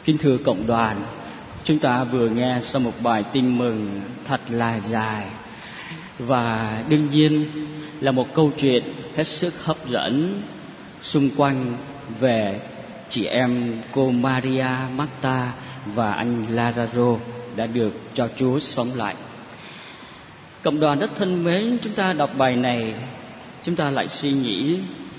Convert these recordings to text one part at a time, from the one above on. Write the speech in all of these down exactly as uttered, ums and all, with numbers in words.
Kính thưa cộng đoàn, chúng ta vừa nghe xong một bài tin mừng thật là dài và đương nhiên là một câu chuyện hết sức hấp dẫn xung quanh về chị em cô Maria Magda và anh Lazaro đã được cho Chúa sống lại. Cộng đoàn rất thân mến, chúng ta đọc bài này, chúng ta lại suy nghĩ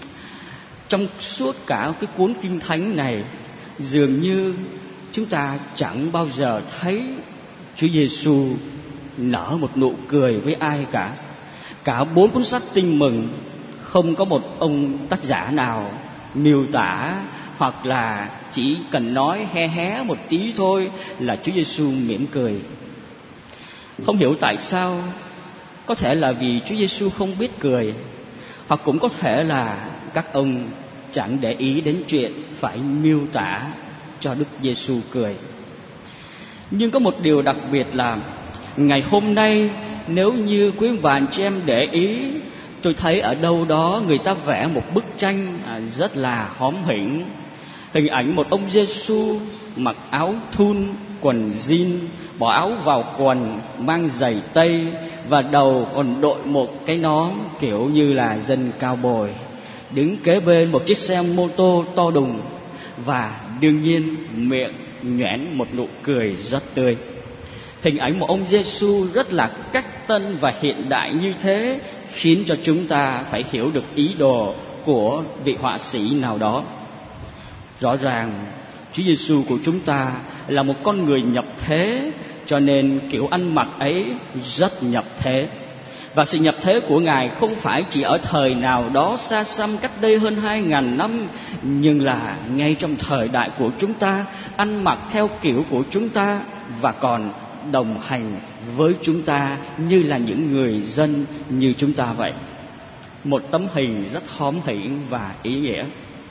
trong suốt cả cái cuốn Kinh Thánh này, dường như chúng ta chẳng bao giờ thấy Chúa Giêsu nở một nụ cười với ai cả. Cả bốn cuốn sách Tin Mừng không có một ông tác giả nào miêu tả hoặc là chỉ cần nói hé hé một tí thôi là Chúa Giêsu mỉm cười. Không hiểu tại sao, có thể là vì Chúa Giêsu không biết cười, hoặc cũng có thể là các ông chẳng để ý đến chuyện phải miêu tả cho Đức Giêsu cười. Nhưng có một điều đặc biệt là ngày hôm nay, nếu như quý bà chị em để ý, tôi thấy ở đâu đó người ta vẽ một bức tranh rất là hóm hỉnh. Hình ảnh một ông Giêsu mặc áo thun, quần jean, bỏ áo vào quần, mang giày tây và đầu còn đội một cái nón kiểu như là dân cao bồi, đứng kế bên một chiếc xe mô tô to đùng và đương nhiên miệng nhoẻn một nụ cười rất tươi. Hình ảnh một ông Giêsu rất là cách tân và hiện đại như thế khiến cho chúng ta phải hiểu được ý đồ của vị họa sĩ nào đó. Rõ ràng Chúa Giêsu của chúng ta là một con người nhập thế, cho nên kiểu ăn mặc ấy rất nhập thế. Và sự nhập thế của Ngài không phải chỉ ở thời nào đó xa xăm cách đây hơn hai ngàn năm, nhưng là ngay trong thời đại của chúng ta, ăn mặc theo kiểu của chúng ta và còn đồng hành với chúng ta như là những người dân như chúng ta vậy. Một tấm hình rất hóm hỉnh và ý nghĩa.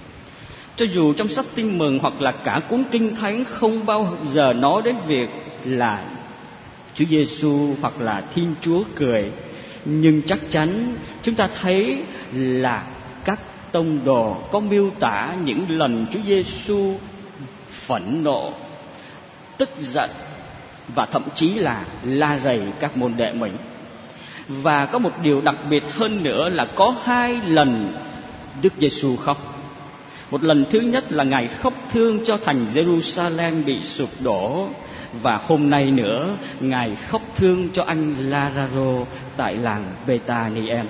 Cho dù trong sách Tin Mừng hoặc là cả cuốn Kinh Thánh không bao giờ nói đến việc là Chúa Giêsu hoặc là Thiên Chúa cười, nhưng chắc chắn chúng ta thấy là các tông đồ có miêu tả những lần Chúa Giêsu phẫn nộ, tức giận và thậm chí là la rầy các môn đệ mình. Và có một điều đặc biệt hơn nữa là có hai lần Đức Giêsu khóc. Một lần thứ nhất là Ngài khóc thương cho thành Jerusalem bị sụp đổ, và hôm nay nữa Ngài khóc thương cho anh Lazaro tại làng Bethania.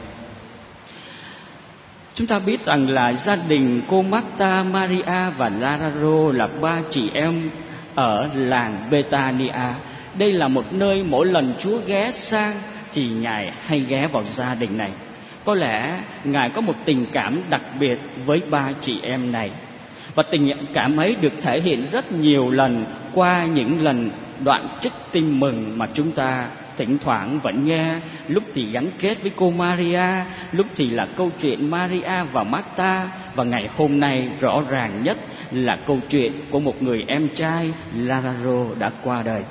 Chúng ta biết rằng là gia đình cô Marta, Maria và Lazaro là ba chị em ở làng Bethania. Đây là một nơi mỗi lần Chúa ghé sang thì Ngài hay ghé vào gia đình này. Có lẽ Ngài có một tình cảm đặc biệt với ba chị em này, và tình cảm ấy được thể hiện rất nhiều lần qua những lần đoạn trích Tin Mừng mà chúng ta thỉnh thoảng vẫn nghe, lúc thì gắn kết với cô Maria, lúc thì là câu chuyện Maria và Marta, và ngày hôm nay rõ ràng nhất là câu chuyện của một người em trai Lazaro đã qua đời.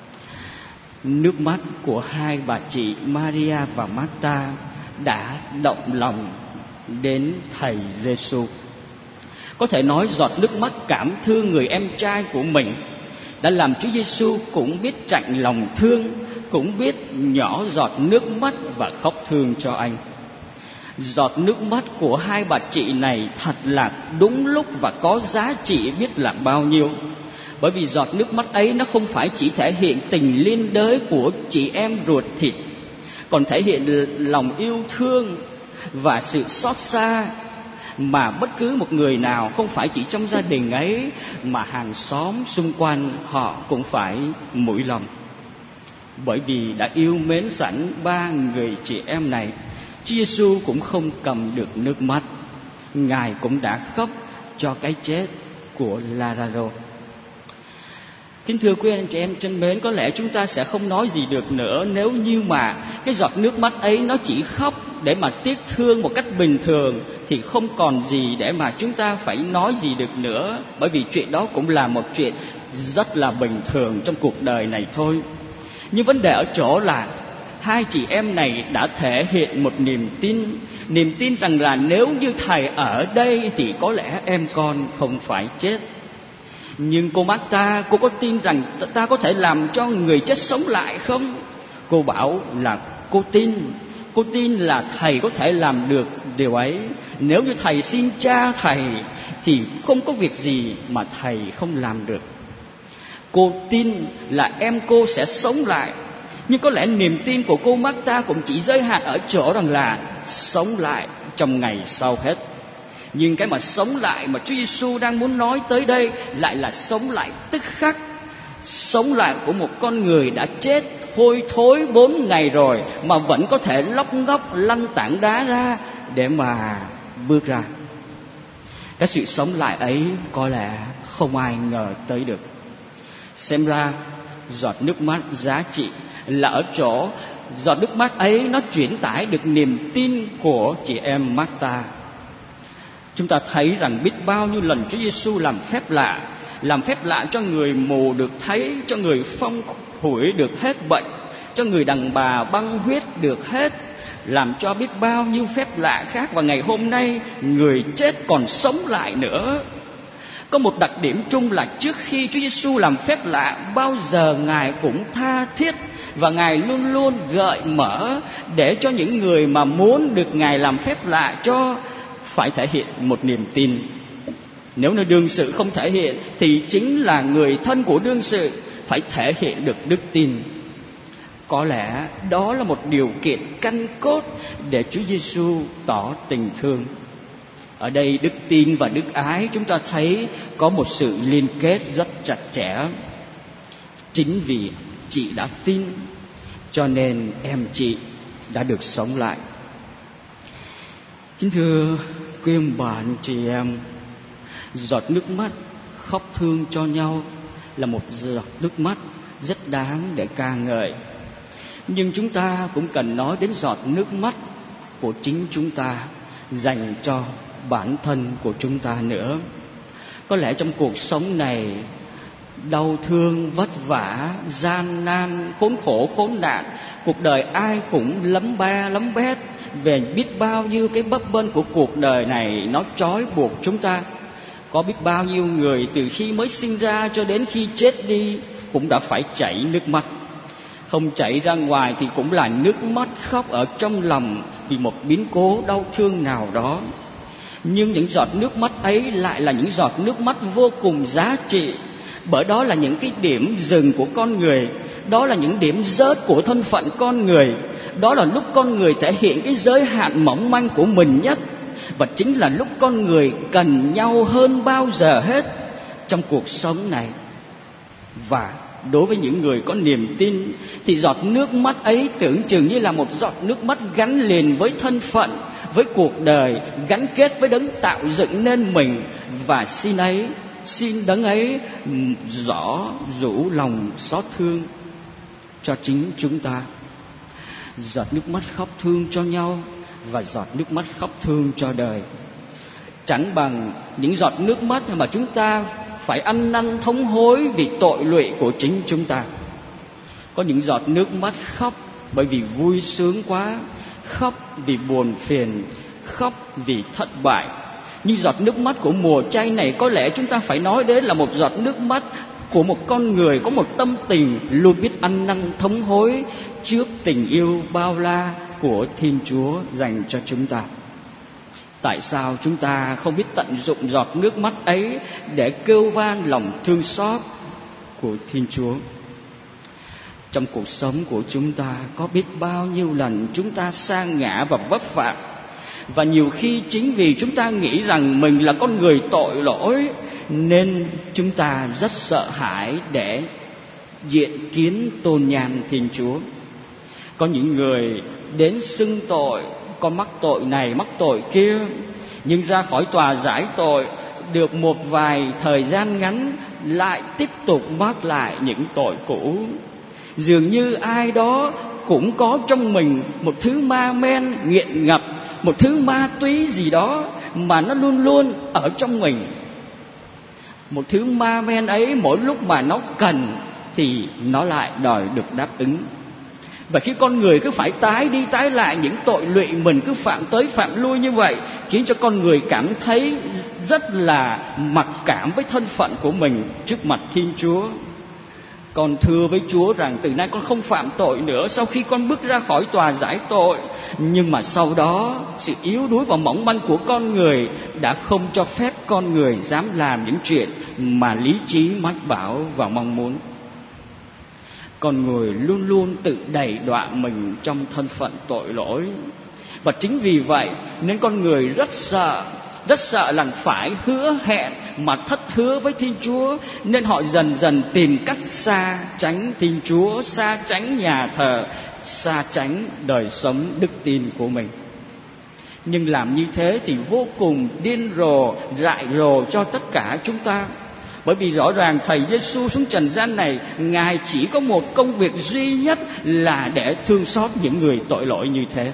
Nước mắt của hai bà chị Maria và Marta đã động lòng đến thầy Giêsu. Có thể nói giọt nước mắt cảm thương người em trai của mình đã làm Chúa Giêsu cũng biết chạnh lòng thương, cũng biết nhỏ giọt nước mắt và khóc thương cho anh. Giọt nước mắt của hai bà chị này thật là đúng lúc và có giá trị biết là bao nhiêu. Bởi vì giọt nước mắt ấy nó không phải chỉ thể hiện tình liên đới của chị em ruột thịt, còn thể hiện lòng yêu thương và sự xót xa mà bất cứ một người nào, không phải chỉ trong gia đình ấy mà hàng xóm xung quanh họ cũng phải mũi lòng. Bởi vì đã yêu mến sẵn ba người chị em này, Chúa Giêsu cũng không cầm được nước mắt. Ngài cũng đã khóc cho cái chết của Lazaro. Kính thưa quý anh chị em thân mến, có lẽ chúng ta sẽ không nói gì được nữa nếu như mà cái giọt nước mắt ấy nó chỉ khóc để mà tiếc thương một cách bình thường, thì không còn gì để mà chúng ta phải nói gì được nữa. Bởi vì chuyện đó cũng là một chuyện rất là bình thường trong cuộc đời này thôi. Nhưng vấn đề ở chỗ là hai chị em này đã thể hiện một niềm tin, niềm tin rằng là nếu như thầy ở đây thì có lẽ em con không phải chết. Nhưng cô Marta, cô có tin rằng ta có thể làm cho người chết sống lại không? Cô bảo là cô tin. Cô tin là thầy có thể làm được điều ấy. Nếu như thầy xin cha thầy thì không có việc gì mà thầy không làm được. Cô tin là em cô sẽ sống lại. Nhưng có lẽ niềm tin của cô Marta cũng chỉ giới hạn ở chỗ rằng là sống lại trong ngày sau hết. Nhưng cái mà sống lại mà Chúa Giêsu đang muốn nói tới đây lại là sống lại tức khắc. Sống lại của một con người đã chết hôi thối bốn ngày rồi mà vẫn có thể lóc ngóc lăn tảng đá ra để mà bước ra. Cái sự sống lại ấy có lẽ không ai ngờ tới được. Xem ra giọt nước mắt giá trị là ở chỗ giọt nước mắt ấy nó truyền tải được niềm tin của chị em Marta. Chúng ta thấy rằng biết bao nhiêu lần Chúa Giêsu làm phép lạ, làm phép lạ cho người mù được thấy, cho người phong hủi được hết bệnh, cho người đàn bà băng huyết được hết, làm cho biết bao nhiêu phép lạ khác. Và ngày hôm nay người chết còn sống lại nữa. Có một đặc điểm chung là trước khi Chúa Giêsu làm phép lạ, bao giờ Ngài cũng tha thiết và Ngài luôn luôn gợi mở để cho những người mà muốn được Ngài làm phép lạ cho phải thể hiện một niềm tin. Nếu nơi đương sự không thể hiện thì chính là người thân của đương sự phải thể hiện được đức tin. Có lẽ đó là một điều kiện căn cốt để Chúa Giêsu tỏ tình thương. Ở đây đức tin và đức ái chúng ta thấy có một sự liên kết rất chặt chẽ. Chính vì chị đã tin cho nên em chị đã được sống lại. Kính thưa quý ông bà anh chị em, giọt nước mắt khóc thương cho nhau là một giọt nước mắt rất đáng để ca ngợi. Nhưng chúng ta cũng cần nói đến giọt nước mắt của chính chúng ta dành cho bản thân của chúng ta nữa. Có lẽ trong cuộc sống này đau thương, vất vả, gian nan, khốn khổ, khốn nạn, cuộc đời ai cũng lấm ba lấm bét về biết bao nhiêu cái bấp bênh của cuộc đời này nó trói buộc chúng ta. Có biết bao nhiêu người từ khi mới sinh ra cho đến khi chết đi cũng đã phải chảy nước mắt. Không chảy ra ngoài thì cũng là nước mắt khóc ở trong lòng vì một biến cố đau thương nào đó. Nhưng những giọt nước mắt ấy lại là những giọt nước mắt vô cùng giá trị, bởi đó là những cái điểm dừng của con người, đó là những điểm rớt của thân phận con người, đó là lúc con người thể hiện cái giới hạn mỏng manh của mình nhất, và chính là lúc con người cần nhau hơn bao giờ hết trong cuộc sống này. Và đối với những người có niềm tin thì giọt nước mắt ấy tưởng chừng như là một giọt nước mắt gắn liền với thân phận, với cuộc đời, gắn kết với đấng tạo dựng nên mình. Và xin ấy, xin đấng ấy rõ rũ lòng xót thương cho chính chúng ta. Giọt nước mắt khóc thương cho nhau và giọt nước mắt khóc thương cho đời. Chẳng bằng những giọt nước mắt mà chúng ta phải ăn năn thống hối vì tội lụy của chính chúng ta. Có những giọt nước mắt khóc bởi vì vui sướng quá, khóc vì buồn phiền, khóc vì thất bại. Nhưng giọt nước mắt của mùa chay này có lẽ chúng ta phải nói đến là một giọt nước mắt của một con người có một tâm tình luôn biết ăn năn thống hối trước tình yêu bao la của Thiên Chúa dành cho chúng ta. Tại sao chúng ta không biết tận dụng giọt nước mắt ấy để kêu van lòng thương xót của Thiên Chúa? Trong cuộc sống của chúng ta có biết bao nhiêu lần chúng ta sa ngã và vấp phạm, và nhiều khi chính vì chúng ta nghĩ rằng mình là con người tội lỗi nên chúng ta rất sợ hãi để diện kiến tôn nhan Thiên Chúa. Có những người đến xưng tội, có mắc tội này mắc tội kia, nhưng ra khỏi tòa giải tội được một vài thời gian ngắn lại tiếp tục mắc lại những tội cũ. Dường như ai đó cũng có trong mình một thứ ma men nghiện ngập, một thứ ma túy gì đó mà nó luôn luôn ở trong mình. Một thứ ma men ấy mỗi lúc mà nó cần thì nó lại đòi được đáp ứng. Và khi con người cứ phải tái đi tái lại những tội lụy mình cứ phạm tới phạm lui như vậy, khiến cho con người cảm thấy rất là mặc cảm với thân phận của mình trước mặt Thiên Chúa. Con thưa với Chúa rằng từ nay con không phạm tội nữa sau khi con bước ra khỏi tòa giải tội. Nhưng mà sau đó sự yếu đuối và mỏng manh của con người đã không cho phép con người dám làm những chuyện mà lý trí mách bảo và mong muốn. Con người luôn luôn tự đày đọa mình trong thân phận tội lỗi. Và chính vì vậy nên con người rất sợ, rất sợ là phải hứa hẹn mà thất hứa với Thiên Chúa. Nên họ dần dần tìm cách xa tránh Thiên Chúa, xa tránh nhà thờ, xa tránh đời sống đức tin của mình. Nhưng làm như thế thì vô cùng điên rồ, dại rồ cho tất cả chúng ta. Bởi vì rõ ràng Thầy Giêsu xuống trần gian này, Ngài chỉ có một công việc duy nhất là để thương xót những người tội lỗi như thế.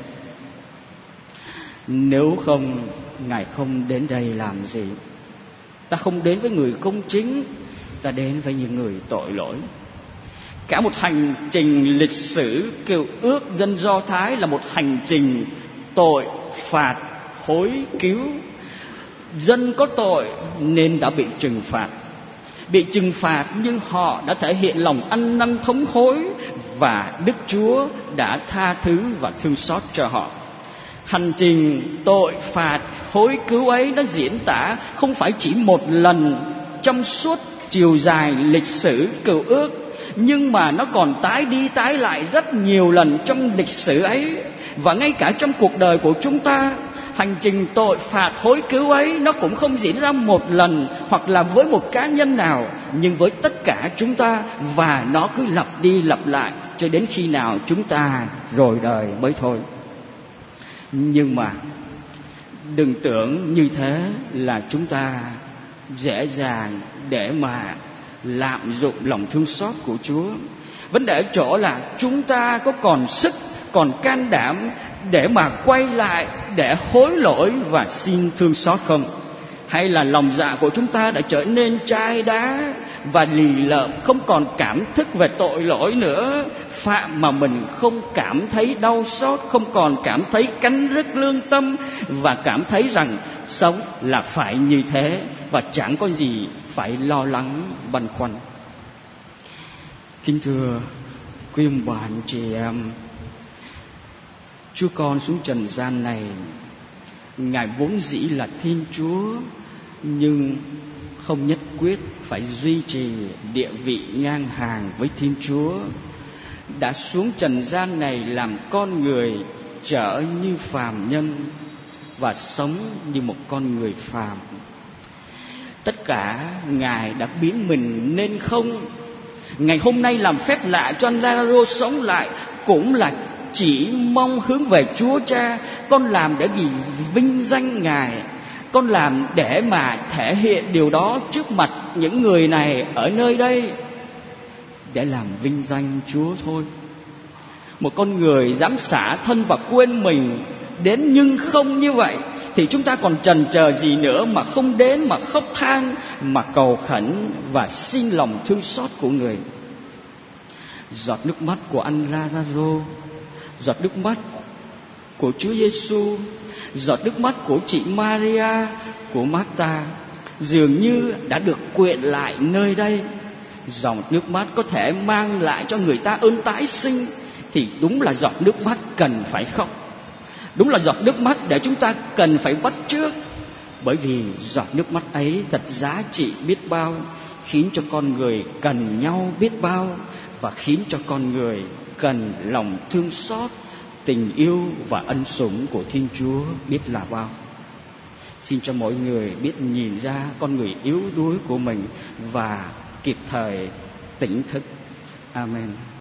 Nếu không, Ngài không đến đây làm gì? Ta không đến với người công chính, ta đến với những người tội lỗi. Cả một hành trình lịch sử Cựu ước dân Do Thái là một hành trình tội phạt hối cứu. Dân có tội nên đã bị trừng phạt. Bị trừng phạt nhưng họ đã thể hiện lòng ăn năn thống hối, và Đức Chúa đã tha thứ và thương xót cho họ. Hành trình tội phạt hối cứu ấy nó diễn tả không phải chỉ một lần trong suốt chiều dài lịch sử Cựu ước, nhưng mà nó còn tái đi tái lại rất nhiều lần trong lịch sử ấy. Và ngay cả trong cuộc đời của chúng ta, hành trình tội phạt hối cứu ấy nó cũng không diễn ra một lần hoặc là với một cá nhân nào, nhưng với tất cả chúng ta. Và nó cứ lặp đi lặp lại cho đến khi nào chúng ta rồi đời mới thôi. Nhưng mà đừng tưởng như thế là chúng ta dễ dàng để mà lạm dụng lòng thương xót của Chúa. Vấn đề ở chỗ là chúng ta có còn sức, còn can đảm để mà quay lại, để hối lỗi và xin thương xót không? Hay là lòng dạ của chúng ta đã trở nên chai đá và lì lợm, không còn cảm thức về tội lỗi nữa, phạm mà mình không cảm thấy đau xót, không còn cảm thấy cắn rứt lương tâm, và cảm thấy rằng sống là phải như thế và chẳng có gì phải lo lắng băn khoăn. Kính thưa quý ông bà anh chị em, Chúa Con xuống trần gian này, Ngài vốn dĩ là Thiên Chúa, nhưng không nhất quyết phải duy trì địa vị ngang hàng với Thiên Chúa. Đã xuống trần gian này làm con người, trở như phàm nhân và sống như một con người phàm. Tất cả Ngài đã biến mình nên không. Ngày hôm nay làm phép lạ cho anh Lazaro sống lại cũng là chỉ mong hướng về Chúa Cha. Con làm để vì vinh danh Ngài, con làm để mà thể hiện điều đó trước mặt những người này ở nơi đây, để làm vinh danh Chúa thôi. Một con người dám xả thân và quên mình đến nhưng không như vậy thì chúng ta còn chần chờ gì nữa mà không đến, mà khóc than, mà cầu khẩn và xin lòng thương xót của người. Giọt nước mắt của anh Lazaro, giọt nước mắt của Chúa Giêsu, giọt nước mắt của chị Maria, của Martha dường như đã được quyện lại nơi đây. Dòng nước mắt có thể mang lại cho người ta ơn tái sinh, thì đúng là giọt nước mắt cần phải khóc. Đúng là giọt nước mắt để chúng ta cần phải bắt chước. Bởi vì giọt nước mắt ấy thật giá trị biết bao, khiến cho con người cần nhau biết bao, và khiến cho con người cần lòng thương xót, tình yêu và ân sủng của Thiên Chúa biết là bao. Xin cho mỗi người biết nhìn ra con người yếu đuối của mình và kịp thời tỉnh thức. Amen.